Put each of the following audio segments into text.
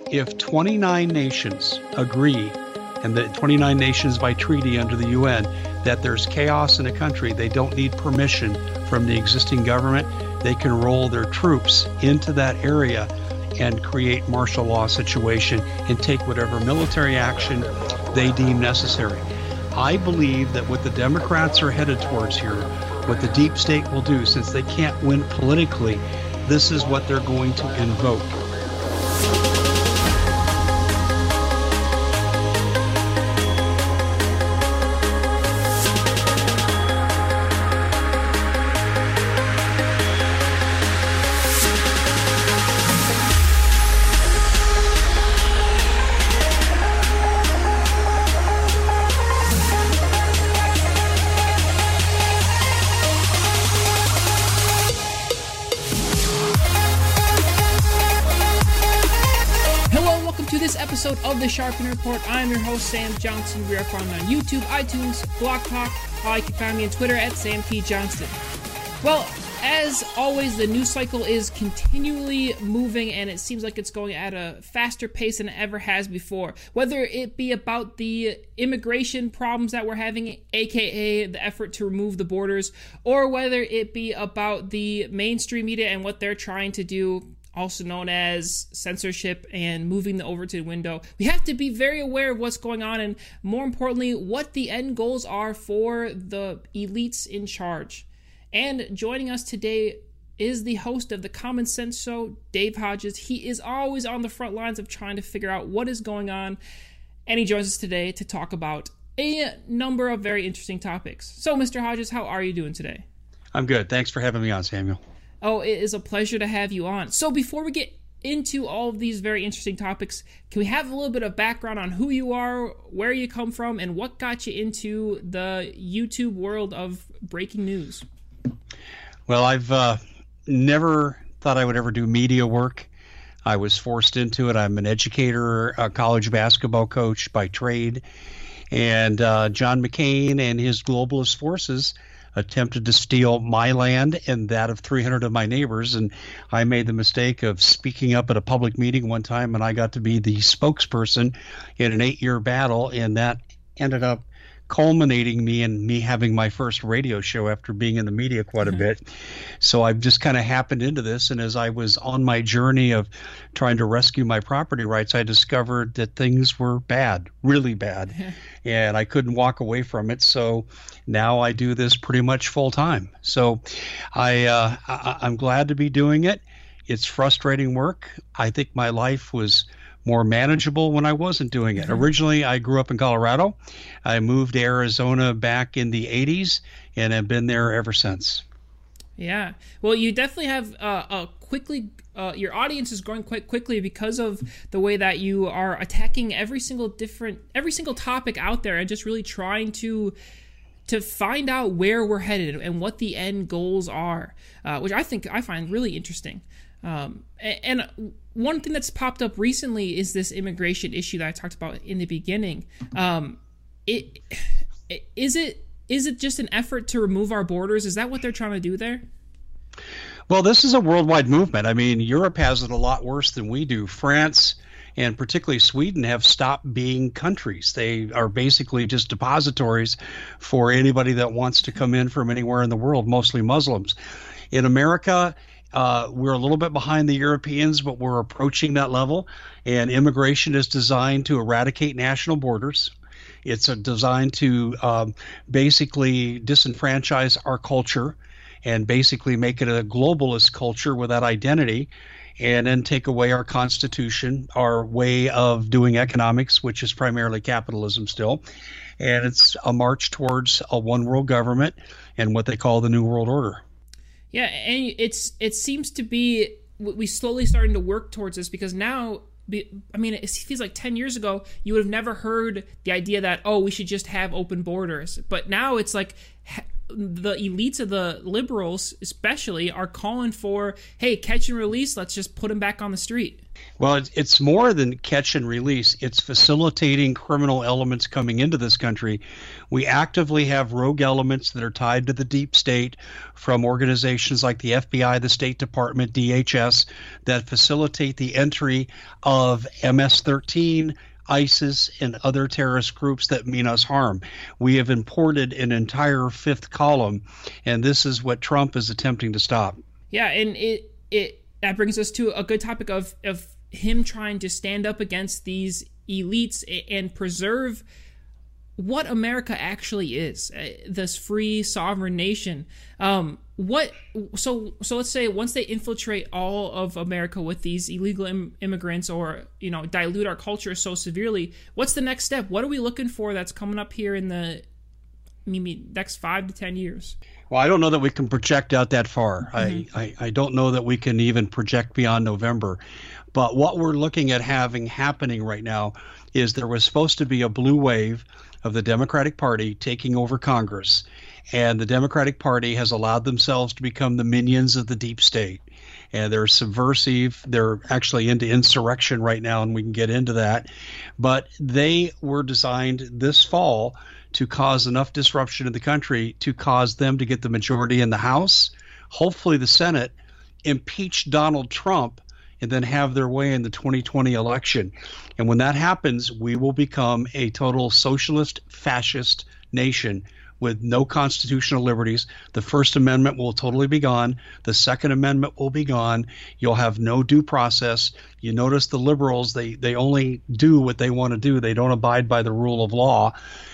If 29 nations agree, and the 29 nations by treaty under the UN, that there's chaos in a country, they don't need permission from the existing government, they can roll their troops into that area and create martial law situation and take whatever military action they deem necessary. I believe that what the Democrats are headed towards here, what the deep state will do, since they can't win politically, this is what they're going to invoke. Of the Sharpen Report. I'm your host, Sam Johnson. We are found on YouTube, iTunes, Blog Talk. You can find me on Twitter at Sam P. Johnston. Well, as always, the news cycle is continually moving, and it seems like it's going at a faster pace than it ever has before. Whether it be about the immigration problems that we're having, aka the effort to remove the borders, or whether it be about the mainstream media and what they're trying to do, also known as censorship and moving over to the window. We have to be very aware of what's going on and, more importantly, what the end goals are for the elites in charge. And joining us today is the host of the Common Sense Show, Dave Hodges. He is always on the front lines of trying to figure out what is going on, and he joins us today to talk about a number of very interesting topics. So, Mr. Hodges, how are you doing today? I'm good. Thanks for having me on, Samuel. Oh, it is a pleasure to have you on. So before we get into all of these very interesting topics, can we have a little bit of background on who you are, where you come from, and what got you into the YouTube world of breaking news? Well, I've never thought I would ever do media work. I was forced into it. I'm an educator, a college basketball coach by trade. And John McCain and his globalist forces attempted to steal my land and that of 300 of my neighbors, and I made the mistake of speaking up at a public meeting one time, and I got to be the spokesperson in an 8-year battle, and that ended up culminating me having my first radio show after being in the media quite a bit. So I've just kind of happened into this, and as I was on my journey of trying to rescue my property rights, I discovered that things were bad, really bad, and I couldn't walk away from it. So now I do this pretty much full time. So I'm glad to be doing it. It's frustrating work. I think my life was more manageable when I wasn't doing it. Originally, I grew up in Colorado. I moved to Arizona back in the 80s and have been there ever since. Yeah. Well, you definitely have your audience is growing quite quickly because of the way that you are attacking every single topic out there and just really trying to find out where we're headed and what the end goals are, which I find really interesting. And one thing that's popped up recently is this immigration issue that I talked about in the beginning. Is it just an effort to remove our borders? Is that what they're trying to do there? Well, this is a worldwide movement. I mean, Europe has it a lot worse than we do. France and particularly Sweden have stopped being countries. They are basically just depositories for anybody that wants to come in from anywhere in the world, mostly Muslims. In America, we're a little bit behind the Europeans, but we're approaching that level. And immigration is designed to eradicate national borders. It's designed to basically disenfranchise our culture and basically make it a globalist culture without identity, and then take away our Constitution, our way of doing economics, which is primarily capitalism still. And it's a march towards a one world government and what they call the New World Order. Yeah, and it seems to be we slowly starting to work towards this, because now, I mean, it feels like 10 years ago you would have never heard the idea that, oh, we should just have open borders. But now it's like the elites of the liberals especially are calling for, hey, catch and release, let's just put them back on the street. Well, it's more than catch and release. It's facilitating criminal elements coming into this country. We actively have rogue elements that are tied to the deep state from organizations like the FBI, the State Department, DHS, that facilitate the entry of MS-13, ISIS, and other terrorist groups that mean us harm. We have imported an entire fifth column, and this is what Trump is attempting to stop. Yeah, and it that brings us to a good topic of him trying to stand up against these elites and preserve what America actually is, this free sovereign nation. So let's say once they infiltrate all of America with these illegal immigrants, or dilute our culture so severely, what's the next step? What are we looking for that's coming up here in the next 5 to 10 years? Well, I don't know that we can project out that far. Mm-hmm. I don't know that we can even project beyond November. But what we're looking at happening right now is there was supposed to be a blue wave of the Democratic Party taking over Congress. And the Democratic Party has allowed themselves to become the minions of the deep state. And they're subversive. They're actually into insurrection right now, and we can get into that. But they were designed this fall to cause enough disruption in the country to cause them to get the majority in the House, hopefully the Senate, impeach Donald Trump, and then have their way in the 2020 election. And when that happens, we will become a total socialist, fascist nation with no constitutional liberties. The First Amendment will totally be gone. The Second Amendment will be gone. You'll have no due process. You notice the liberals, they only do what they want to do. They don't abide by the rule of law.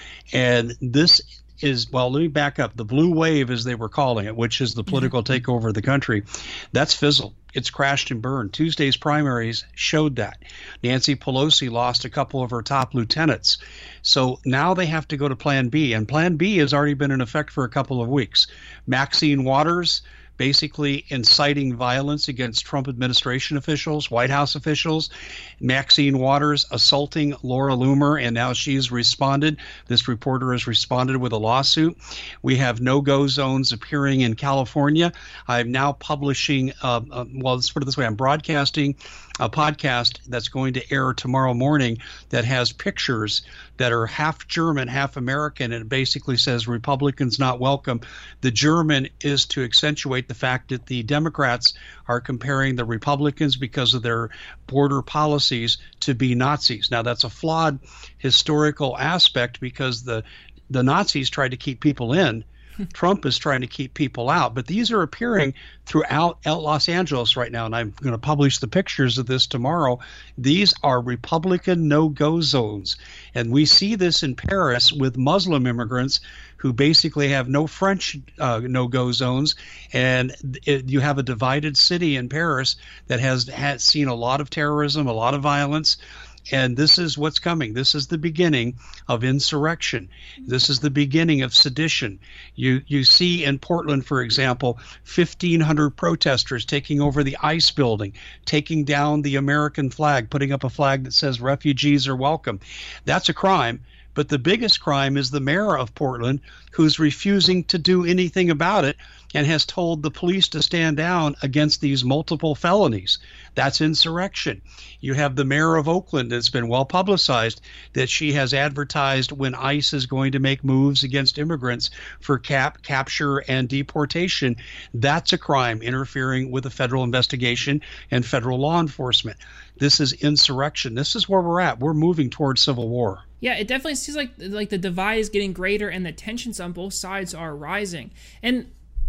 And this is, well, let me back up. The blue wave, as they were calling it, which is the political takeover of the country, that's fizzled. It's crashed and burned. Tuesday's primaries showed that. Nancy Pelosi lost a couple of her top lieutenants. So now they have to go to Plan B. And Plan B has already been in effect for a couple of weeks. Maxine Waters basically inciting violence against Trump administration officials, White House officials. Maxine Waters assaulting Laura Loomer, and now she's responded. This reporter has responded with a lawsuit. We have no-go zones appearing in California. I'm now publishing, well, let's put it this way, I'm broadcasting a podcast that's going to air tomorrow morning that has pictures that are half German, half American, and it basically says Republicans not welcome. The German is to accentuate the fact that the Democrats are comparing the Republicans, because of their border policies, to be Nazis. Now, that's a flawed historical aspect, because the Nazis tried to keep people in. Trump is trying to keep people out. But these are appearing throughout Los Angeles right now, and I'm going to publish the pictures of this tomorrow. These are Republican no-go zones. And we see this in Paris with Muslim immigrants who basically have no French no-go zones. And you have a divided city in Paris that has seen a lot of terrorism, a lot of violence. And this is what's coming. This is the beginning of insurrection. This is the beginning of sedition. You see in Portland, for example, 1,500 protesters taking over the ICE building, taking down the American flag, putting up a flag that says refugees are welcome. That's a crime. But the biggest crime is the mayor of Portland, who's refusing to do anything about it and has told the police to stand down against these multiple felonies. That's insurrection. You have the mayor of Oakland that's been well publicized that she has advertised when ICE is going to make moves against immigrants for capture and deportation. That's a crime, interfering with a federal investigation and federal law enforcement. This is insurrection. This is where we're at. We're moving towards civil war. Yeah, it definitely seems like the divide is getting greater and the tensions on both sides are rising. And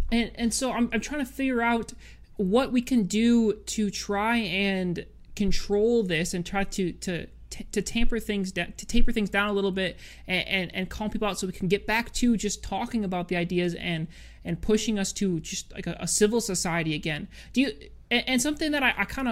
so I'm trying to figure out what we can do to try and control this and try to taper things down a little bit and calm people out, so we can get back to just talking about the ideas and pushing us to just like a civil society again. And something that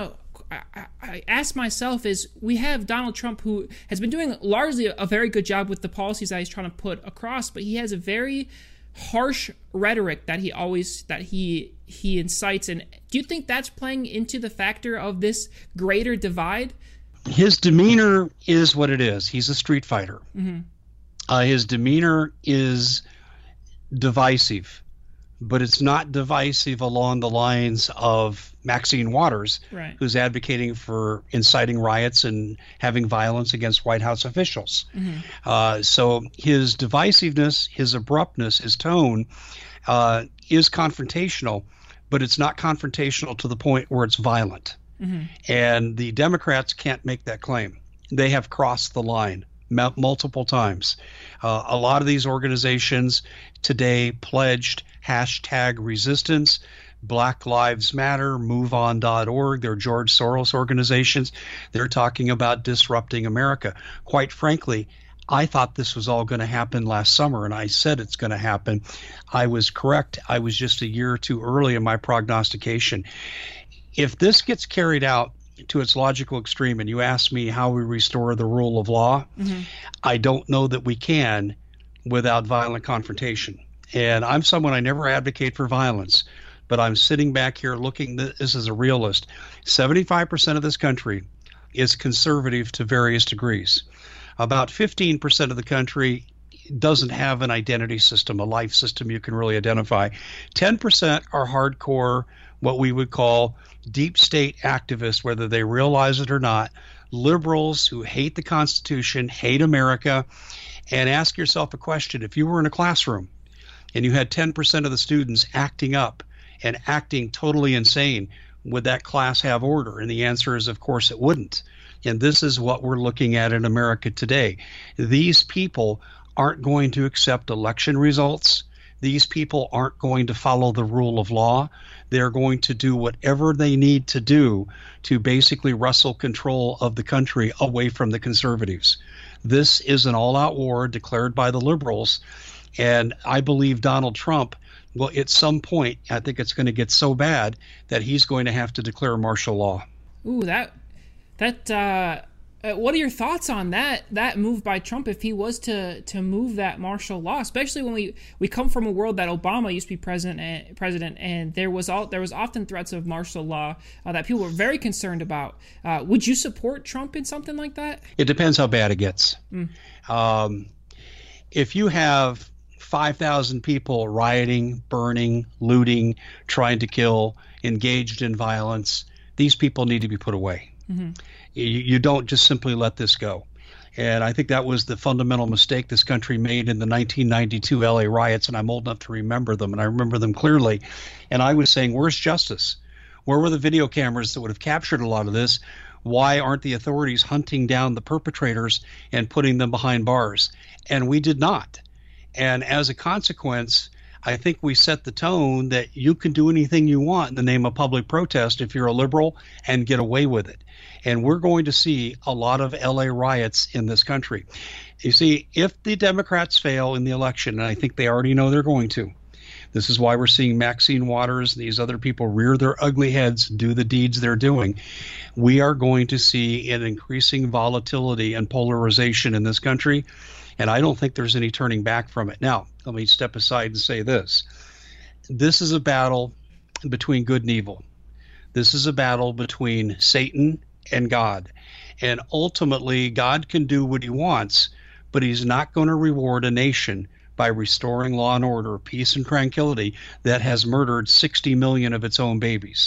I ask myself is, we have Donald Trump, who has been doing largely a very good job with the policies that he's trying to put across, but he has a very harsh rhetoric that he incites. And do you think that's playing into the factor of this greater divide? His demeanor is what it is. He's a street fighter. Mm-hmm. His demeanor is divisive. but it's not divisive along the lines of Maxine Waters, right, who's advocating for inciting riots and having violence against White House officials. So his divisiveness, his abruptness, his tone is confrontational, but it's not confrontational to the point where it's violent. And the Democrats can't make that claim. They have crossed the line multiple times. A lot of these organizations today pledged #resistance, Black Lives Matter, MoveOn.org. They're George Soros organizations. They're talking about disrupting America. Quite frankly, I thought this was all going to happen last summer, and I said it's going to happen. I was correct. I was just a year or two early in my prognostication. If this gets carried out to its logical extreme, and you ask me how we restore the rule of law, I don't know that we can without violent confrontation. And I'm someone, I never advocate for violence, but I'm sitting back here looking, this is a realist. 75% of this country is conservative to various degrees. About 15% of the country doesn't have an identity system, a life system you can really identify. 10% are hardcore, what we would call deep state activists, whether they realize it or not, liberals who hate the Constitution, hate America. And ask yourself a question. If you were in a classroom and you had 10% of the students acting up and acting totally insane, would that class have order? And the answer is, of course, it wouldn't. And this is what we're looking at in America today. These people aren't going to accept election results. These people aren't going to follow the rule of law. They're going to do whatever they need to do to basically wrestle control of the country away from the conservatives. This is an all-out war declared by the liberals. And I believe Donald Trump, well, at some point, I think it's going to get so bad that he's going to have to declare martial law. Ooh, what are your thoughts on that move by Trump if he was to move that martial law, especially when we come from a world that Obama used to be president and there was often threats of martial law that people were very concerned about. Would you support Trump in something like that? It depends how bad it gets. If you have 5,000 people rioting, burning, looting, trying to kill, engaged in violence, these people need to be put away. You don't just simply let this go. And I think that was the fundamental mistake this country made in the 1992 LA riots, and I'm old enough to remember them, and I remember them clearly. And I was saying, where's justice? Where were the video cameras that would have captured a lot of this? Why aren't the authorities hunting down the perpetrators and putting them behind bars? And we did not. And as a consequence, I think we set the tone that you can do anything you want in the name of public protest if you're a liberal and get away with it. And we're going to see a lot of LA riots in this country. You see, if the Democrats fail in the election, and I think they already know they're going to, this is why we're seeing Maxine Waters and these other people rear their ugly heads, do the deeds they're doing. We are going to see an increasing volatility and polarization in this country. And I don't think there's any turning back from it. Now, let me step aside and say this. This is a battle between good and evil. This is a battle between Satan and God. And ultimately, God can do what he wants, but he's not going to reward a nation by restoring law and order, peace and tranquility that has murdered 60 million of its own babies.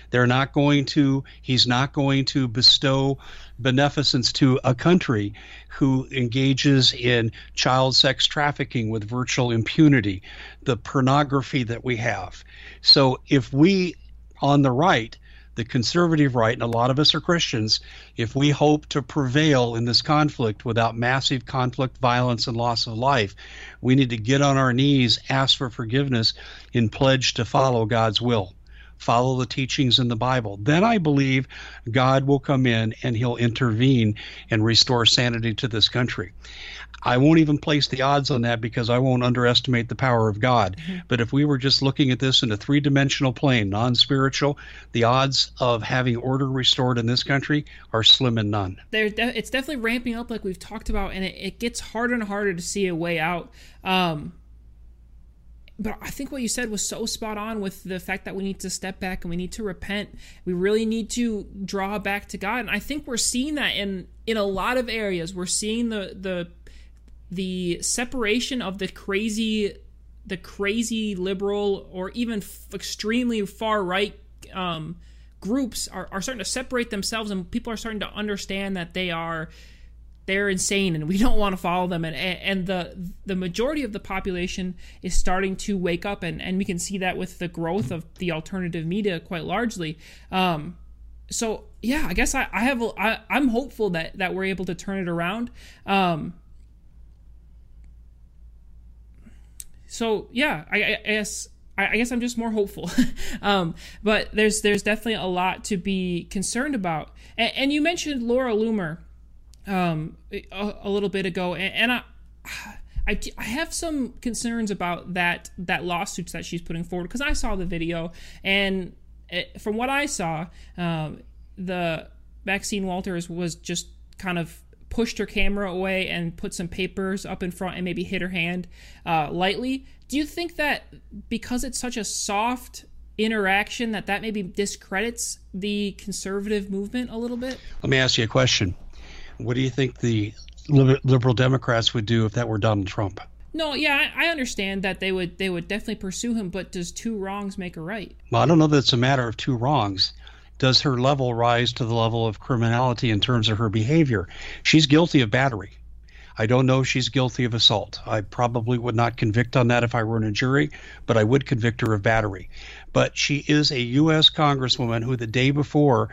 He's not going to bestow beneficence to a country who engages in child sex trafficking with virtual impunity, the pornography that we have. So if we, on the right, the conservative right, and a lot of us are Christians, if we hope to prevail in this conflict without massive conflict, violence, and loss of life, we need to get on our knees, ask for forgiveness, and pledge to follow God's will. Follow the teachings in the Bible. Then I believe God will come in and he'll intervene and restore sanity to this country. I won't even place the odds on that because I won't underestimate the power of God. But if we were just looking at this in a three-dimensional plane, non-spiritual, the odds of having order restored in this country are slim and none. It's definitely ramping up like we've talked about, and it gets harder and harder to see a way out. But I think what you said was so spot on with the fact that we need to step back and we need to repent. We really need to draw back to God. And I think we're seeing that in a lot of areas. We're seeing the separation of the crazy the crazy liberal or even extremely far right groups are starting to separate themselves, and people are starting to understand that they're insane and we don't want to follow them, and the majority of the population is starting to wake up, and we can see that with the growth of the alternative media quite largely. So yeah, I guess I'm hopeful that we're able to turn it around. So yeah, I guess I'm just more hopeful. But there's definitely a lot to be concerned about. And you mentioned Laura Loomer a little bit ago, and I have some concerns about that lawsuits that she's putting forward, because I saw the video, and from what I saw, the Maxine Walters was just kind of pushed her camera away and put some papers up in front and maybe hit her hand lightly. Do you think that because it's such a soft interaction that maybe discredits the conservative movement a little bit? Let me ask you a question. What do you think the liberal Democrats would do if that were Donald Trump? No, yeah, I understand that they would definitely pursue him, but does two wrongs make a right? Well, I don't know that it's a matter of two wrongs. Does her level rise to the level of criminality in terms of her behavior? She's guilty of battery. I don't know if she's guilty of assault. I probably would not convict on that if I were in a jury, but I would convict her of battery. But she is a U.S. Congresswoman who the day before,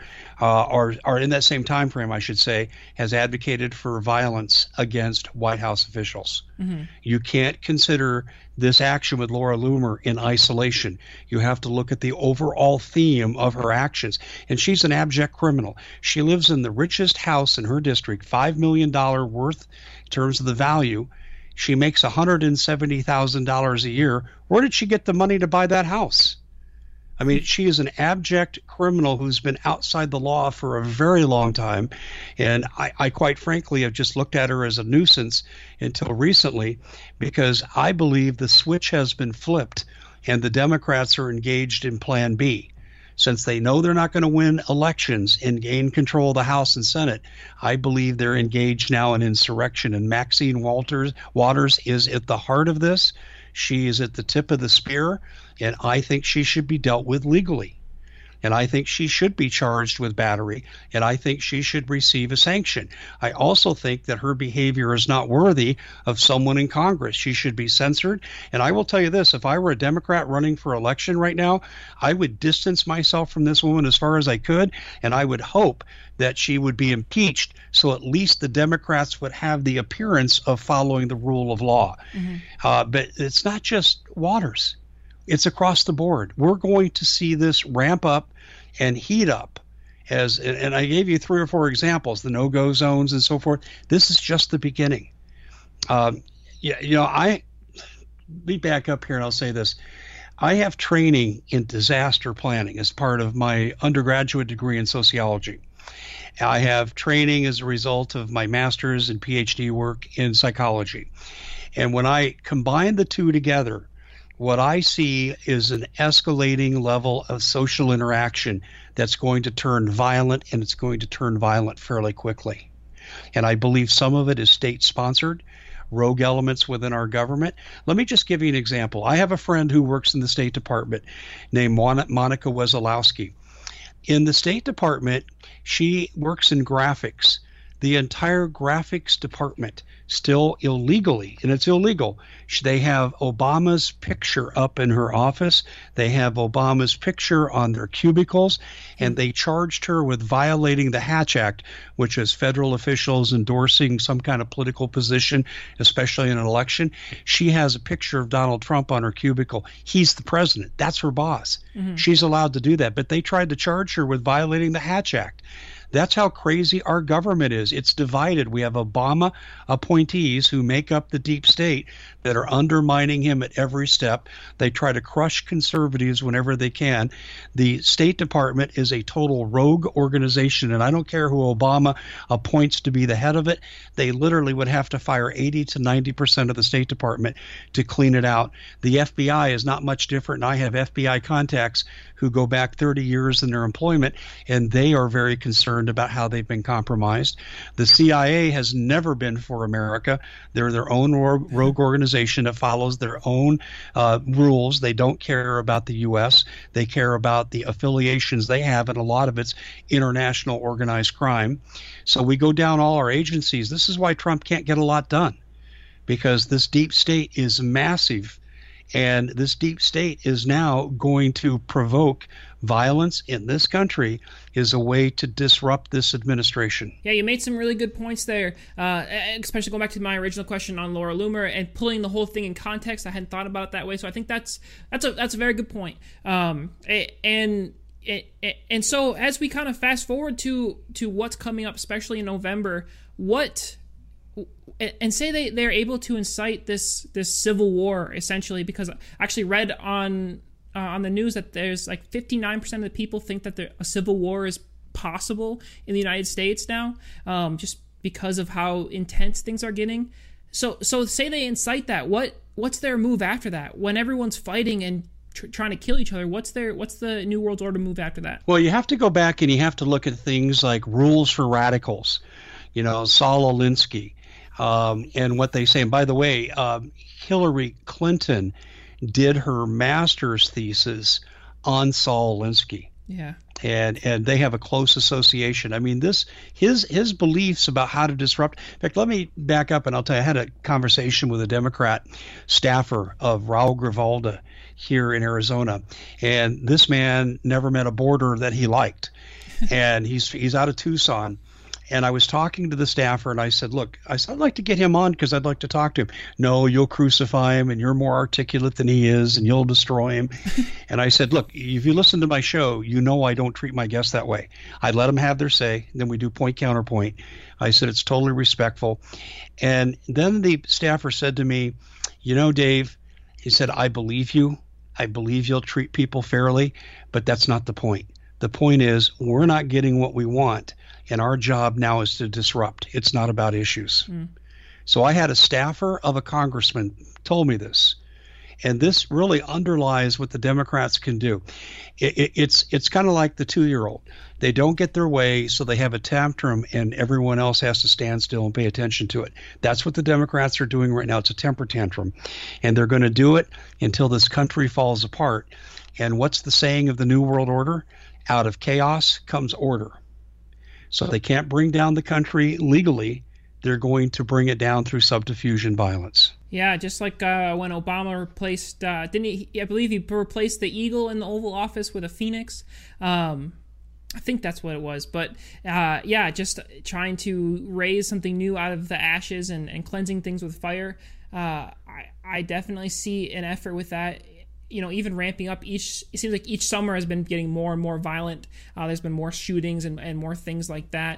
or in that same time frame, I should say, has advocated for violence against White House officials. Mm-hmm. You can't consider this action with Laura Loomer in isolation. You have to look at the overall theme of her actions. And she's an abject criminal. She lives in the richest house in her district, $5 million worth in terms of the value. She makes $170,000 a year. Where did she get the money to buy that house? I mean, she is an abject criminal who's been outside the law for a very long time. And I quite frankly have just looked at her as a nuisance until recently, because I believe the switch has been flipped and the Democrats are engaged in Plan B. Since they know they're not going to win elections and gain control of the House and Senate, I believe they're engaged now in insurrection. And Maxine Waters is at the heart of this. She is at the tip of the spear, and I think she should be dealt with legally. And I think she should be charged with battery, and I think she should receive a sanction. I also think that her behavior is not worthy of someone in Congress. She should be censored. And I will tell you this, if I were a Democrat running for election right now, I would distance myself from this woman as far as I could, and I would hope that she would be impeached so at least the Democrats would have the appearance of following the rule of law. Mm-hmm. But it's not just Waters. It's across the board. We're going to see this ramp up and heat up, and I gave you 3 or 4 examples, the no-go zones and so forth. This is just the beginning. Be back up here and I'll say this. I have training in disaster planning as part of my undergraduate degree in sociology. I have training as a result of my master's and PhD work in psychology. And when I combine the two together, what I see is an escalating level of social interaction that's going to turn violent, and it's going to turn violent fairly quickly. And I believe some of it is state-sponsored, rogue elements within our government. Let me just give you an example. I have a friend who works in the State Department named Monica Wesolowski. In the State Department, she works in graphics. The entire graphics department, still illegally, and it's illegal, they have Obama's picture up in her office. They have Obama's picture on their cubicles, and they charged her with violating the Hatch Act, which is federal officials endorsing some kind of political position, especially in an election. She has a picture of Donald Trump on her cubicle. He's the president. That's her boss. Mm-hmm. She's allowed to do that, but they tried to charge her with violating the Hatch Act. That's how crazy our government is. It's divided. We have Obama appointees who make up the deep state that are undermining him at every step. They try to crush conservatives whenever they can. The State Department is a total rogue organization, and I don't care who Obama appoints to be the head of it. They literally would have to fire 80 to 90% of the State Department to clean it out. The FBI is not much different, and I have FBI contacts who go back 30 years in their employment, and they are very concerned concerned about how they've been compromised. The CIA has never been for America. They're their own rogue organization that follows their own rules. They don't care about the U.S. They care about the affiliations they have, and a lot of it's international organized crime. So we go down all our agencies. This is why Trump can't get a lot done, because this deep state is massive. And this deep state is now going to provoke violence in this country as a way to disrupt this administration. Yeah, you made some really good points there, especially going back to my original question on Laura Loomer and pulling the whole thing in context. I hadn't thought about it that way, so I think that's a very good point. And so as we kind of fast forward to what's coming up, especially in November, and say they're able to incite this civil war, essentially, because I actually read on the news that there's like 59% of the people think that a civil war is possible in the United States now, just because of how intense things are getting. So say they incite that. What's their move after that? When everyone's fighting and trying to kill each other, what's the New World Order move after that? Well, you have to go back and you have to look at things like rules for radicals. Saul Alinsky. And what they say. And by the way, Hillary Clinton did her master's thesis on Saul Alinsky. Yeah. And they have a close association. I mean, his beliefs about how to disrupt. In fact, let me back up and I'll tell you, I had a conversation with a Democrat staffer of Raul Grijalva here in Arizona, and this man never met a border that he liked, and he's out of Tucson. And I was talking to the staffer, and I said, look, I'd like to get him on because I'd like to talk to him. No, you'll crucify him, and you're more articulate than he is, and you'll destroy him. And I said, look, if you listen to my show, you know I don't treat my guests that way. I let them have their say. Then we do point counterpoint. I said it's totally respectful. And then the staffer said to me, Dave, he said, I believe you. I believe you'll treat people fairly, but that's not the point. The point is we're not getting what we want. And our job now is to disrupt. It's not about issues. So I had a staffer of a congressman told me this. And this really underlies what the Democrats can do. It's kind of like the 2-year-old. They don't get their way, so they have a tantrum, and everyone else has to stand still and pay attention to it. That's what the Democrats are doing right now. It's a temper tantrum. And they're going to do it until this country falls apart. And what's the saying of the New World Order? Out of chaos comes order. So they can't bring down the country legally. They're going to bring it down through subterfuge and violence. Yeah, just like when Obama replaced, didn't he? I believe he replaced the eagle in the Oval Office with a phoenix. I think that's what it was. But just trying to raise something new out of the ashes and cleansing things with fire. I definitely see an effort with that. Even ramping up it seems like each summer has been getting more and more violent. There's been more shootings and more things like that.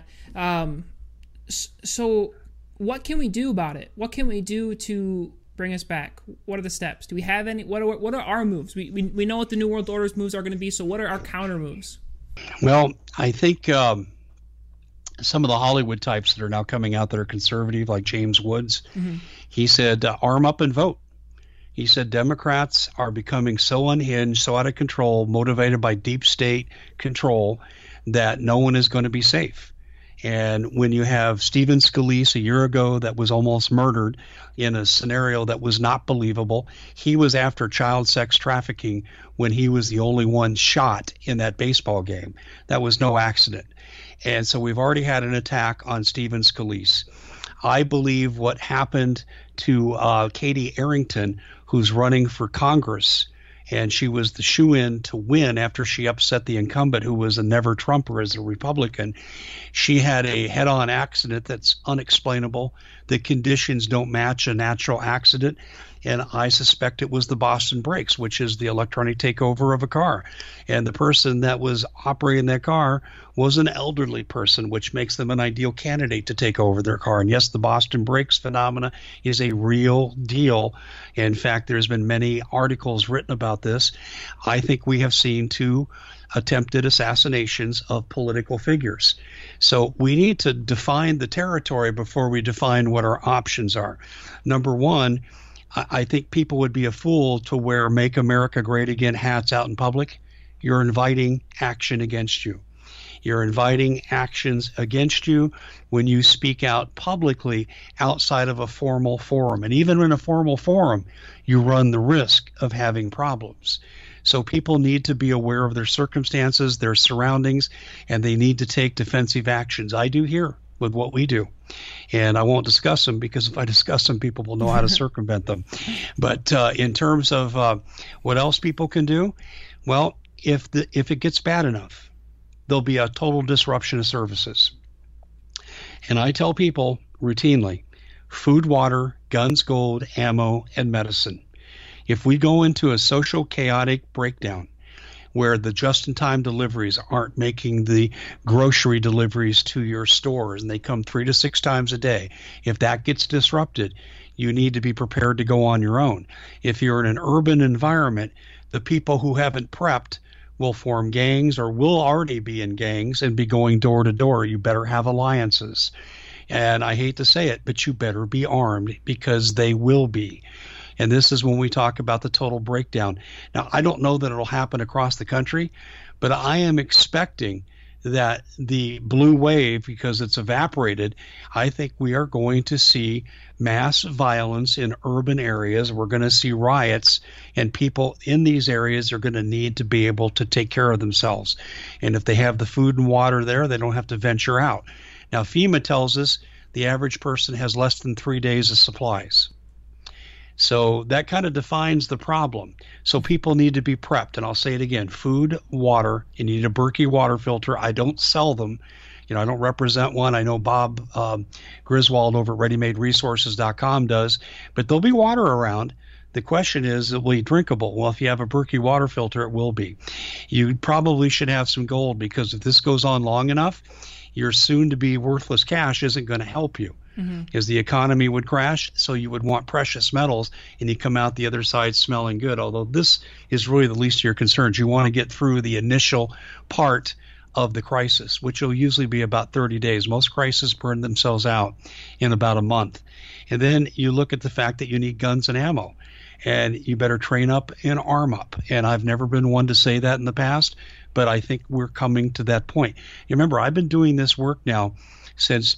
So what can we do about it? What can we do to bring us back? What are the steps? Do we have any? What are our moves? We know what the New World Order's moves are going to be. So what are our counter moves? Well, I think some of the Hollywood types that are now coming out that are conservative, like James Woods, he said, arm up and vote. He said Democrats are becoming so unhinged, so out of control, motivated by deep state control, that no one is going to be safe. And when you have Stephen Scalise a year ago that was almost murdered in a scenario that was not believable, he was after child sex trafficking when he was the only one shot in that baseball game. That was no accident. And so we've already had an attack on Stephen Scalise. I believe what happened to Katie Arrington, who's running for Congress, and she was the shoe-in to win after she upset the incumbent, who was a never-Trumper as a Republican. She had a head-on accident that's unexplainable. The conditions don't match a natural accident, and I suspect it was the Boston brakes, which is the electronic takeover of a car. And the person that was operating that car was an elderly person, which makes them an ideal candidate to take over their car. And yes, the Boston brakes phenomena is a real deal. In fact, there's been many articles written about this. I think we have seen 2 attempted assassinations of political figures. So we need to define the territory before we define what our options are. Number one, I think people would be a fool to wear Make America Great Again hats out in public. You're inviting action against you. You're inviting actions against you when you speak out publicly outside of a formal forum. And even in a formal forum, you run the risk of having problems. So people need to be aware of their circumstances, their surroundings, and they need to take defensive actions. I do here with what we do. And I won't discuss them, because if I discuss them, people will know how to circumvent them. But in terms of what else people can do, well, if it gets bad enough, there'll be a total disruption of services. And I tell people routinely, food, water, guns, gold, ammo, and medicine. If we go into a social chaotic breakdown where the just-in-time deliveries aren't making the grocery deliveries to your stores, and they come 3 to 6 times a day, if that gets disrupted, you need to be prepared to go on your own. If you're in an urban environment, the people who haven't prepped will form gangs or will already be in gangs and be going door to door. You better have alliances. And I hate to say it, but you better be armed, because they will be. And this is when we talk about the total breakdown. Now, I don't know that it'll happen across the country, but I am expecting that the blue wave, because it's evaporated, I think we are going to see mass violence in urban areas. We're going to see riots, and people in these areas are going to need to be able to take care of themselves. And if they have the food and water there, they don't have to venture out. Now, FEMA tells us the average person has less than 3 days of supplies. So that kind of defines the problem. So people need to be prepped. And I'll say it again, food, water, you need a Berkey water filter. I don't sell them. I don't represent one. I know Bob Griswold over at ReadyMadeResources.com does. But there'll be water around. The question is, will it be drinkable? Well, if you have a Berkey water filter, it will be. You probably should have some gold, because if this goes on long enough, your soon-to-be worthless cash isn't going to help you. Because the economy would crash, so you would want precious metals, and you come out the other side smelling good. Although this is really the least of your concerns. You want to get through the initial part of the crisis, which will usually be about 30 days. Most crises burn themselves out in about a month. And then you look at the fact that you need guns and ammo, and you better train up and arm up. And I've never been one to say that in the past, but I think we're coming to that point. You remember, I've been doing this work now since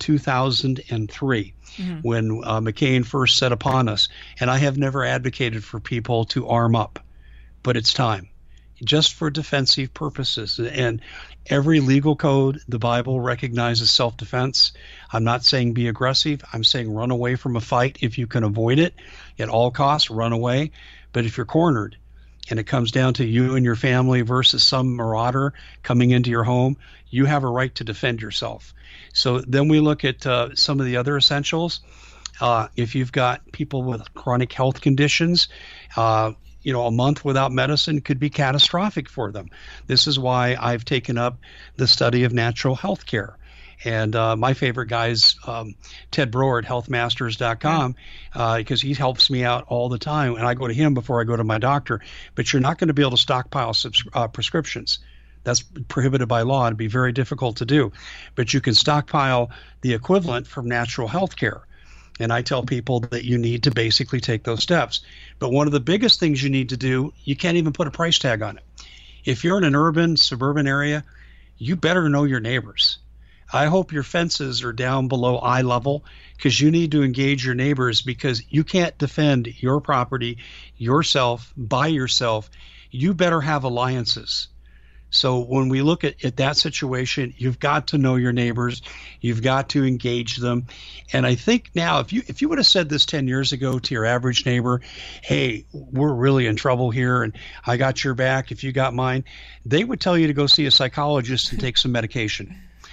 2003, when McCain first set upon us. And I have never advocated for people to arm up, but it's time, just for defensive purposes. And every legal code, the Bible recognizes self-defense. I'm not saying be aggressive. I'm saying run away from a fight if you can avoid it. At all costs, run away. But if you're cornered, and it comes down to you and your family versus some marauder coming into your home, you have a right to defend yourself. So then we look at some of the other essentials. If you've got people with chronic health conditions, a month without medicine could be catastrophic for them. This is why I've taken up the study of natural health care. And my favorite guy is Ted Broer at healthmasters.com, because he helps me out all the time. And I go to him before I go to my doctor. But you're not going to be able to stockpile prescriptions. That's prohibited by law. It'd be very difficult to do. But you can stockpile the equivalent from natural health care. And I tell people that you need to basically take those steps. But one of the biggest things you need to do, you can't even put a price tag on it. If you're in an urban, suburban area, you better know your neighbors. I hope your fences are down below eye level, because you need to engage your neighbors, because you can't defend your property yourself by yourself. You better have alliances. So when we look at that situation, you've got to know your neighbors. You've got to engage them. And I think now, if you would have said this 10 years ago to your average neighbor, hey, we're really in trouble here, and I got your back if you got mine, they would tell you to go see a psychologist and take some medication.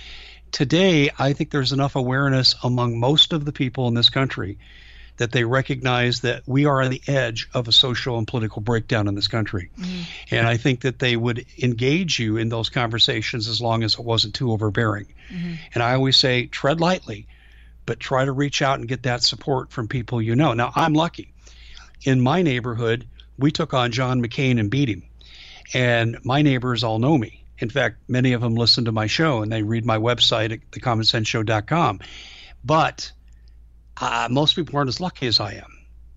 Today, I think there's enough awareness among most of the people in this country that they recognize that we are on the edge of a social and political breakdown in this country. And I think that they would engage you in those conversations as long as it wasn't too overbearing. And I always say, tread lightly, but try to reach out and get that support from people you know. Now, I'm lucky. In my neighborhood, we took on John McCain and beat him. And my neighbors all know me. In fact, many of them listen to my show, and they read my website at thecommonsenseshow.com. But most people aren't as lucky as I am.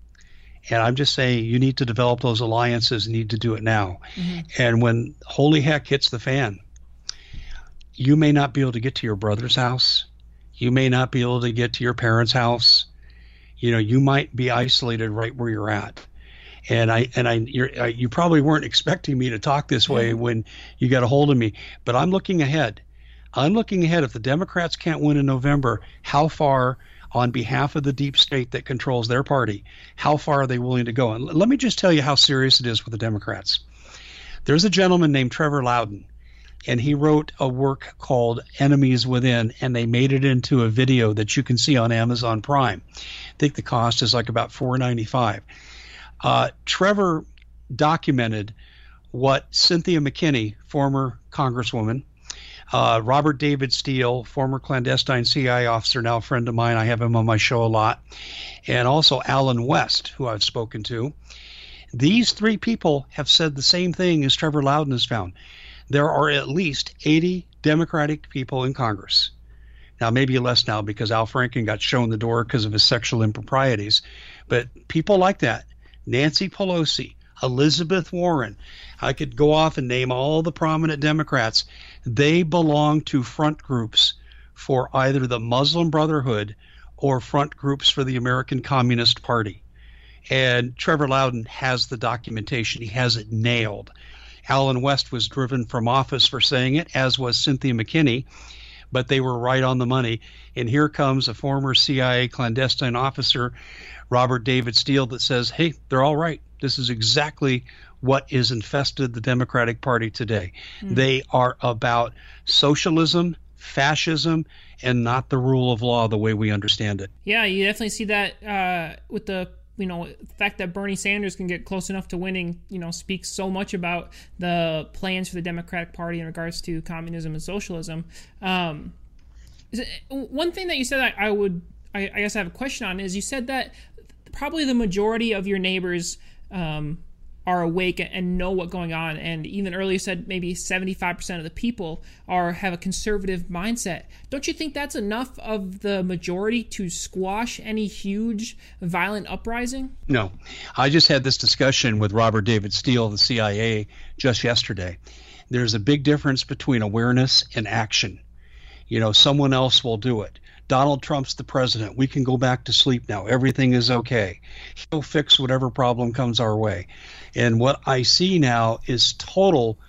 And I'm just saying, you need to develop those alliances, need to do it now. And when holy heck hits the fan, you may not be able to get to your brother's house. You may not be able to get to your parents' house. You might be isolated right where you're at. And you probably weren't expecting me to talk this way when you got a hold of me, but I'm looking ahead. If the Democrats can't win in November, how far, on behalf of the deep state that controls their party, how far are they willing to go? And let me just tell you how serious it is with the Democrats. There's a gentleman named Trevor Loudon, and he wrote a work called Enemies Within, and they made it into a video that you can see on Amazon Prime. I think the cost is like about $4.95. Trevor documented what Cynthia McKinney, former Congresswoman, Robert David Steele, former clandestine CIA officer, now a friend of mine, I have him on my show a lot, and also Alan West, who I've spoken to. These three people have said the same thing as Trevor Loudon has found. There are at least 80 Democratic people in Congress. Now, maybe less now because Al Franken got shown the door because of his sexual improprieties. But people like that, Nancy Pelosi, Elizabeth Warren, I could go off and name all the prominent Democrats. They belong to front groups for either the Muslim Brotherhood or front groups for the American Communist Party. And Trevor Loudon has the documentation. He has it nailed. Alan West was driven from office for saying it, as was Cynthia McKinney, but they were right on the money. And here comes a former CIA clandestine officer, Robert David Steele, that says, hey, they're all right. This is exactly what is infested the Democratic Party today. They are about socialism, fascism, and not the rule of law the way we understand it. Yeah, you definitely see that with the fact that Bernie Sanders can get close enough to winning, speaks so much about the plans for the Democratic Party in regards to communism and socialism. One thing that you said that I guess I have a question on is you said that probably the majority of your neighbors are awake and know what's going on, and even earlier said maybe 75% of the people have a conservative mindset. Don't you think that's enough of the majority to squash any huge violent uprising? No. I just had this discussion with Robert David Steele of the CIA just yesterday. There's a big difference between awareness and action. Someone else will do it. Donald Trump's the president. We can go back to sleep now. Everything is okay. He'll fix whatever problem comes our way. And what I see now is total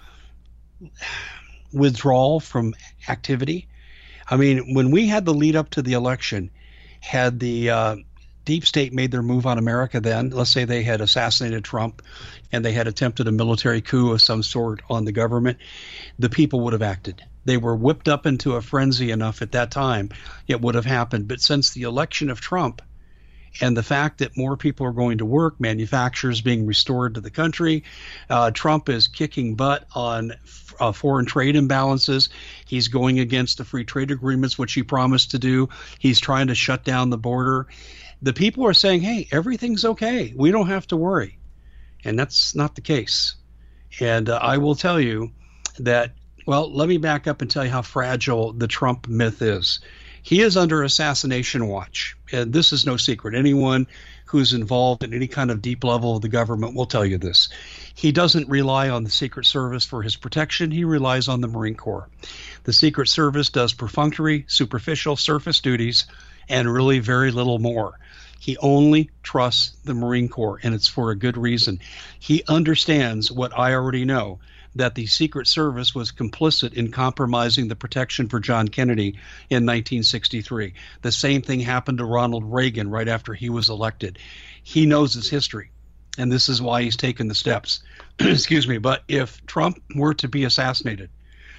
withdrawal from activity. I mean, when we had the lead up to the election, had the deep state made their move on America then, let's say they had assassinated Trump and they had attempted a military coup of some sort on the government, the people would have acted. They were whipped up into a frenzy enough at that time, it would have happened. But since the election of Trump and the fact that more people are going to work, manufacturers being restored to the country, Trump is kicking butt on foreign trade imbalances. He's going against the free trade agreements, which he promised to do. He's trying to shut down the border. The people are saying, hey, everything's okay. We don't have to worry. And that's not the case. And I will tell you that, well, let me back up and tell you how fragile the Trump myth is. He is under assassination watch, and this is no secret. Anyone who's involved in any kind of deep level of the government will tell you this. He doesn't rely on the Secret Service for his protection. He relies on the Marine Corps. The Secret Service does perfunctory, superficial surface duties and really very little more. He only trusts the Marine Corps, and it's for a good reason. He understands what I already know, that the Secret Service was complicit in compromising the protection for John Kennedy in 1963. The same thing happened to Ronald Reagan right after he was elected. He knows his history, and this is why he's taken the steps. Excuse me, but if Trump were to be assassinated,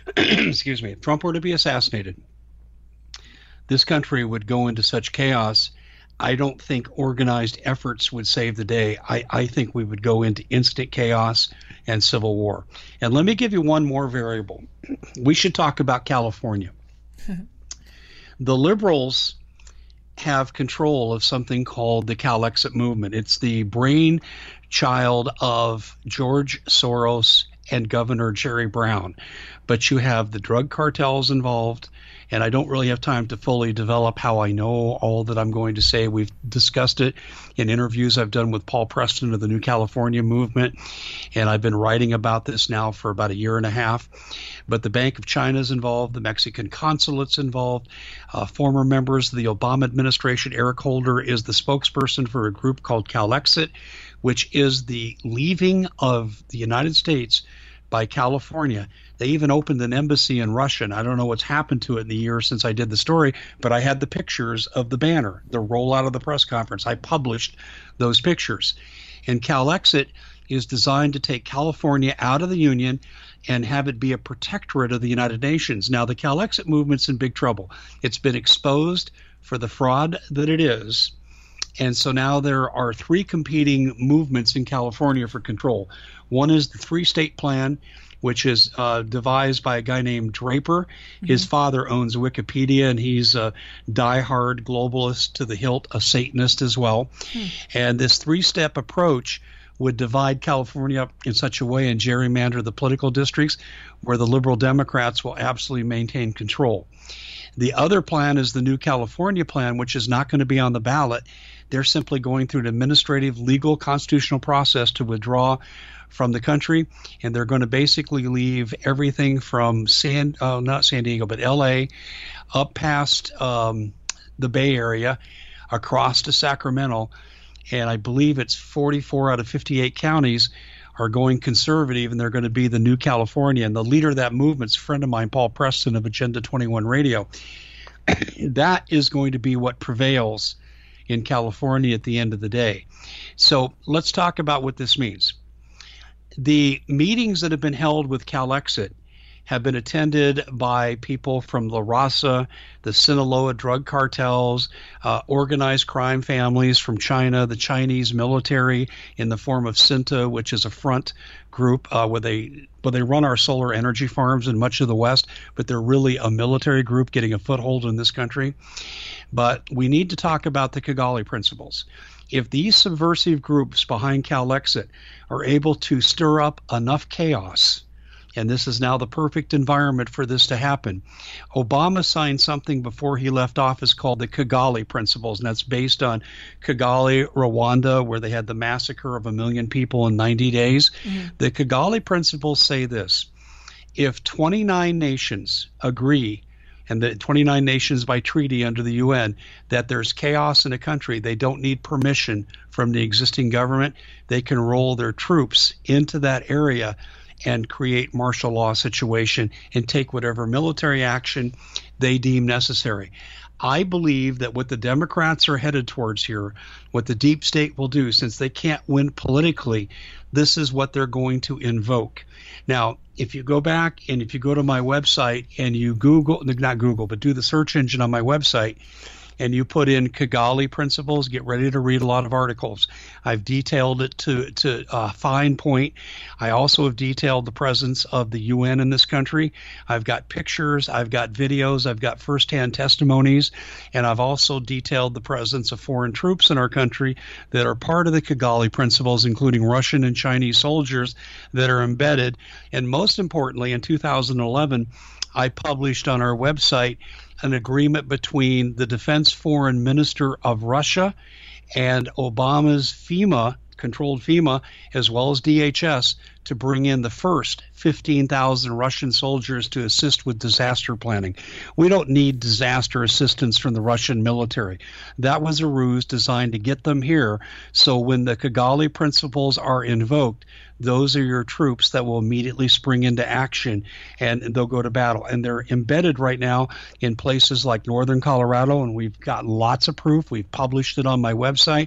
if Trump were to be assassinated, this country would go into such chaos. I don't think organized efforts would save the day. I think we would go into instant chaos and civil war. And let me give you one more variable. We should talk about California. The liberals have control of something called the Calexit movement. It's the brainchild of George Soros and Governor Jerry Brown. But you have the drug cartels involved, and I don't really have time to fully develop how I know all that I'm going to say. We've discussed it in interviews I've done with Paul Preston of the New California Movement, and I've been writing about this now for about a year and a half. But the Bank of China is involved, the Mexican consulate's involved, former members of the Obama administration. Eric Holder is the spokesperson for a group called CalExit, which is the leaving of the United States by California. They even opened an embassy in Russia, and I don't know what's happened to it in the year since I did the story, but I had the pictures of the banner, the rollout of the press conference. I published those pictures. And CalExit is designed to take California out of the Union and have it be a protectorate of the United Nations. Now, the CalExit movement's in big trouble. It's been exposed for the fraud that it is. And so now there are three competing movements in California for control. One is the three-state plan, which is devised by a guy named Draper. His father owns Wikipedia, and he's a diehard globalist to the hilt, a Satanist as well. And this three-step approach would divide California up in such a way and gerrymander the political districts where the liberal Democrats will absolutely maintain control. The other plan is the New California plan, which is not going to be on the ballot. They're simply going through an administrative, legal, constitutional process to withdraw from the country, and they're going to basically leave everything from not San Diego, but L.A., up past the Bay Area, across to Sacramento, and I believe it's 44 out of 58 counties are going conservative, and they're going to be the New California. And the leader of that movement is a friend of mine, Paul Preston of Agenda 21 Radio. That is going to be what prevails in California at the end of the day. So let's talk about what this means. The meetings that have been held with CalExit have been attended by people from La Raza, the Sinaloa drug cartels, organized crime families from China, the Chinese military in the form of Cinta, which is a front group where they run our solar energy farms in much of the West, but they're really a military group getting a foothold in this country. But we need to talk about the Kigali principles. If these subversive groups behind CalExit are able to stir up enough chaos, and this is now the perfect environment for this to happen. Obama signed something before he left office called the Kigali Principles, and that's based on Kigali, Rwanda, where they had the massacre of 1 million people in 90 days. The Kigali Principles say this: if 29 nations agree, and the 29 nations by treaty under the UN, that there's chaos in a country, they don't need permission from the existing government. They can roll their troops into that area and create martial law situation and take whatever military action they deem necessary. I believe that what the Democrats are headed towards here, what the deep state will do, since they can't win politically, this is what they're going to invoke. Now, if you go back and if you go to my website and you not Google, but do the search engine on my website, and you put in Kigali Principles, get ready to read a lot of articles. I've detailed it to a fine point. I also have detailed the presence of the UN in this country. I've got pictures, I've got videos, I've got firsthand testimonies, and I've also detailed the presence of foreign troops in our country that are part of the Kigali Principles, including Russian and Chinese soldiers that are embedded. And most importantly, in 2011, I published on our website an agreement between the defense foreign minister of Russia and Obama's controlled FEMA, as well as DHS, to bring in the first 15,000 Russian soldiers to assist with disaster planning. We don't need disaster assistance from the Russian military. That was a ruse designed to get them here, so when the Kigali Principles are invoked, those are your troops that will immediately spring into action, and they'll go to battle. And they're embedded right now in places like northern Colorado, and we've got lots of proof. We've published it on my website.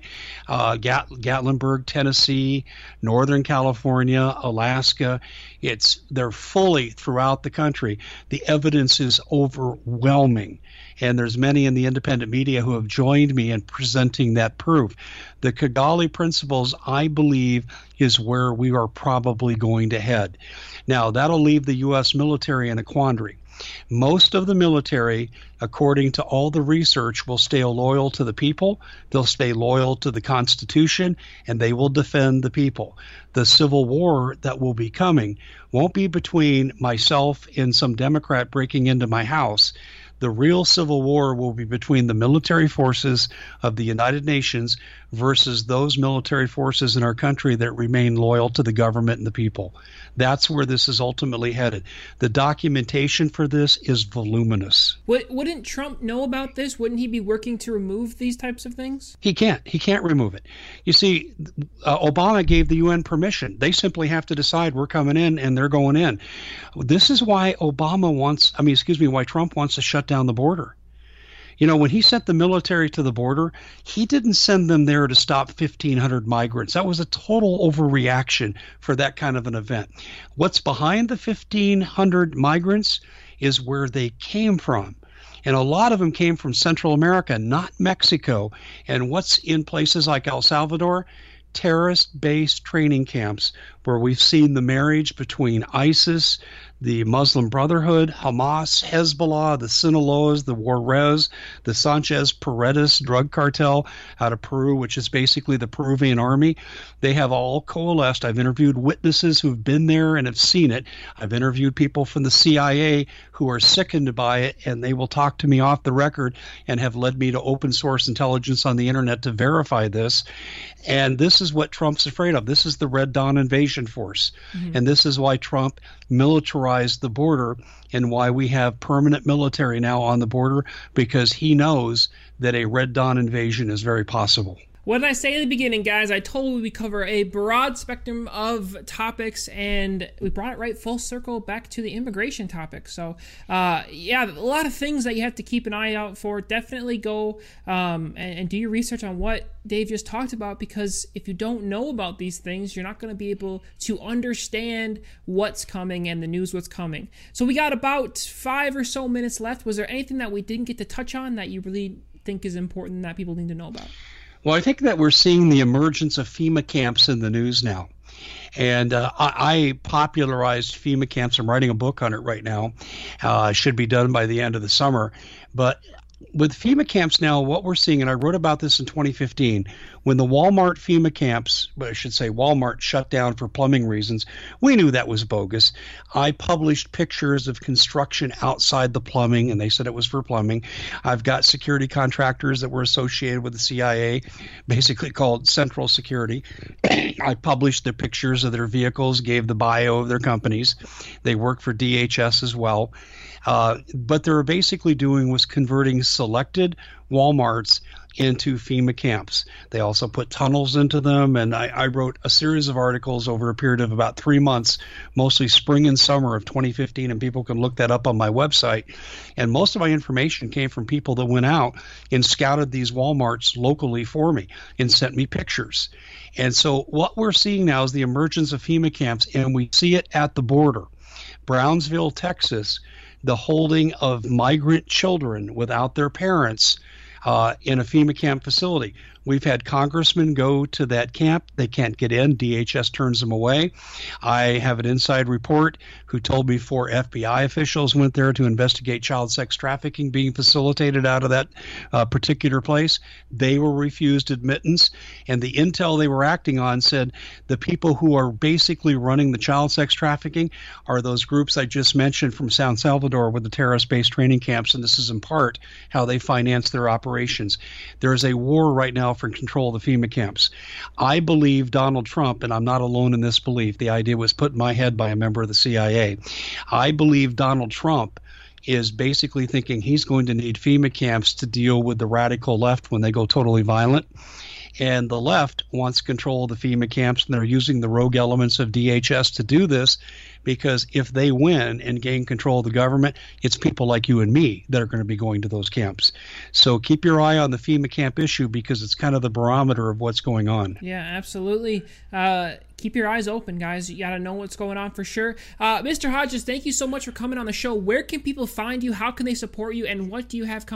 Gatlinburg, Tennessee, Northern California, Alaska. They're fully throughout the country. The evidence is overwhelming, and there's many in the independent media who have joined me in presenting that proof. The Kigali Principles, I believe, is where we are probably going to head. Now, that'll leave the U.S. military in a quandary. Most of the military, according to all the research, will stay loyal to the people. They'll stay loyal to the Constitution, and they will defend the people. The civil war that will be coming won't be between myself and some Democrat breaking into my house. The real civil war will be between the military forces of the United Nations versus those military forces in our country that remain loyal to the government and the people. That's where this is ultimately headed. The documentation for this is voluminous. Wouldn't Trump know about this? Wouldn't he be working to remove these types of things? He can't. He can't remove it. You see, Obama gave the UN permission. They simply have to decide we're coming in and they're going in. This is why why Trump wants to shut down the border. You know, when he sent the military to the border, he didn't send them there to stop 1,500 migrants. That was a total overreaction for that kind of an event. What's behind the 1,500 migrants is where they came from. And a lot of them came from Central America, not Mexico. And what's in places like El Salvador? Terrorist-based training camps where we've seen the marriage between ISIS, the Muslim Brotherhood, Hamas, Hezbollah, the Sinaloas, the Juarez, the Sanchez Paredes drug cartel out of Peru, which is basically the Peruvian army. They have all coalesced. I've interviewed witnesses who've been there and have seen it. I've interviewed people from the CIA who are sickened by it, and they will talk to me off the record and have led me to open source intelligence on the internet to verify this. And this is what Trump's afraid of. This is the Red Dawn invasion force. Mm-hmm. And this is why Trump militarized the border and why we have permanent military now on the border, because he knows that a Red Dawn invasion is very possible. What did I say at the beginning, guys? I told you we cover a broad spectrum of topics, and we brought it right full circle back to the immigration topic. So, a lot of things that you have to keep an eye out for. Definitely go and do your research on what Dave just talked about, because if you don't know about these things, you're not going to be able to understand what's coming and the news what's coming. So we got about 5 or so minutes left. Was there anything that we didn't get to touch on that you really think is important that people need to know about? Well, I think that we're seeing the emergence of FEMA camps in the news now. And I popularized FEMA camps. I'm writing a book on it right now. Should be done by the end of the summer. But with FEMA camps now, what we're seeing, and I wrote about this in 2015, when the Walmart FEMA camps, Walmart shut down for plumbing reasons, we knew that was bogus. I published pictures of construction outside the plumbing, and they said it was for plumbing. I've got security contractors that were associated with the CIA, basically called Central Security. I published the pictures of their vehicles, gave the bio of their companies. They work for DHS as well. What they were basically doing was converting selected Walmarts into FEMA camps. They also put tunnels into them, and I wrote a series of articles over a period of about 3 months, mostly spring and summer of 2015, and people can look that up on my website. And most of my information came from people that went out and scouted these Walmarts locally for me and sent me pictures. And so what we're seeing now is the emergence of FEMA camps, and we see it at the border. Brownsville, Texas, the holding of migrant children without their parents in a FEMA camp facility. We've had congressmen go to that camp. They can't get in. DHS turns them away. I have an inside report who told me 4 FBI officials went there to investigate child sex trafficking being facilitated out of that particular place. They were refused admittance. And the intel they were acting on said the people who are basically running the child sex trafficking are those groups I just mentioned from San Salvador with the terrorist-based training camps. And this is in part how they finance their operations. There is a war right now for control of the FEMA camps. I believe Donald Trump, and I'm not alone in this belief, the idea was put in my head by a member of the CIA. I believe Donald Trump is basically thinking he's going to need FEMA camps to deal with the radical left when they go totally violent. And the left wants control of the FEMA camps, and they're using the rogue elements of DHS to do this, because if they win and gain control of the government, it's people like you and me that are going to be going to those camps. So keep your eye on the FEMA camp issue, because it's kind of the barometer of what's going on. Yeah, absolutely. Keep your eyes open, guys. You got to know what's going on for sure. Mr. Hodges, thank you so much for coming on the show. Where can people find you? How can they support you? And what do you have coming up?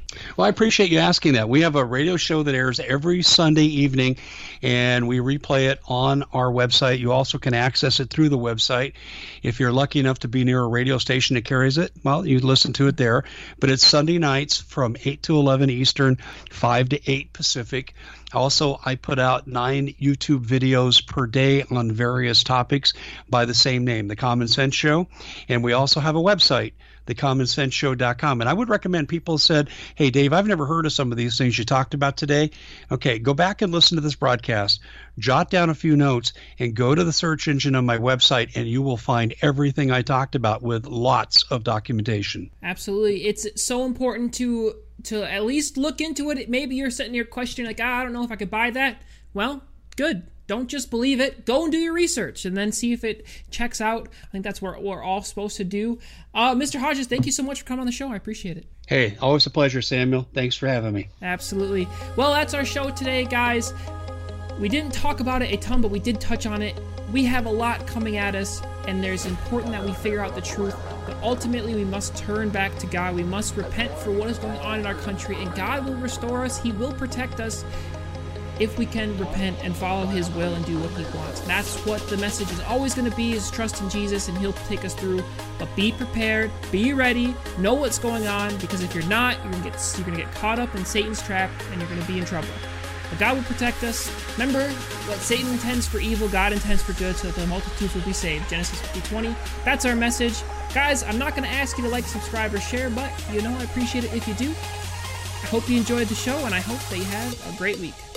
Well, I appreciate you asking that. We have a radio show that airs every Sunday evening, and we replay it on our website. You also can access it through the website. If you're lucky enough to be near a radio station that carries it, well, you listen to it there. But it's Sunday nights from 8 to 11 Eastern, 5 to 8 Pacific. Also, I put out 9 YouTube videos per day on various topics by the same name, The Common Sense Show. And we also have a website, thecommonsenseshow.com. And I would recommend people said, hey, Dave, I've never heard of some of these things you talked about today. Okay, go back and listen to this broadcast, jot down a few notes, and go to the search engine on my website, and you will find everything I talked about with lots of documentation. Absolutely. It's so important to at least look into it. Maybe you're sitting here questioning, like, I don't know if I could buy that. Well, good. Don't just believe it. Go and do your research and then see if it checks out. I think that's what we're all supposed to do. Mr. Hodges, thank you so much for coming on the show. I appreciate it. Hey, always a pleasure, Samuel. Thanks for having me. Absolutely. Well, that's our show today, guys. We didn't talk about it a ton, but we did touch on it. We have a lot coming at us, and it's important that we figure out the truth. But ultimately, we must turn back to God. We must repent for what is going on in our country, and God will restore us. He will protect us if we can repent and follow His will and do what He wants. That's what the message is always going to be, is trust in Jesus, and He'll take us through. But be prepared, be ready, know what's going on, because if you're not, you're going to get caught up in Satan's trap, and you're going to be in trouble. But God will protect us. Remember, what Satan intends for evil, God intends for good, so that the multitudes will be saved. Genesis 50:20. That's our message. Guys, I'm not going to ask you to like, subscribe, or share, but I appreciate it if you do. I hope you enjoyed the show, and I hope that you have a great week.